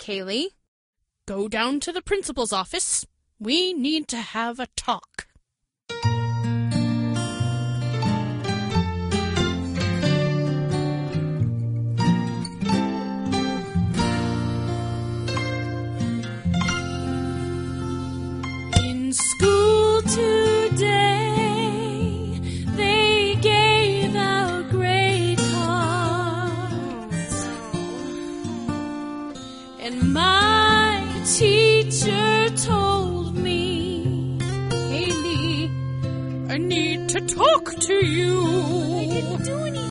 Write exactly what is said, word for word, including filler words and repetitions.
Kaylee. Go down to the principal's office. We need to have a talk. In school today, they gave out grade cards, and my teacher told me, Haley, I need to talk to you.